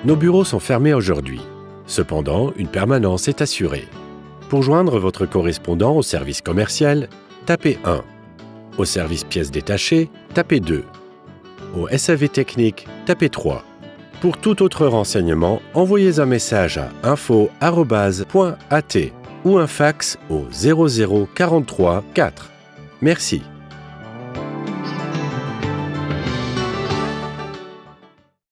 Nos bureaux sont fermés aujourd'hui. Cependant, une permanence est assurée. Pour joindre votre correspondant au service commercial, tapez 1. Au service pièces détachées, tapez 2. Au SAV technique, tapez 3. Pour tout autre renseignement, envoyez un message à info@.at ou un fax au 00 43 4. Merci.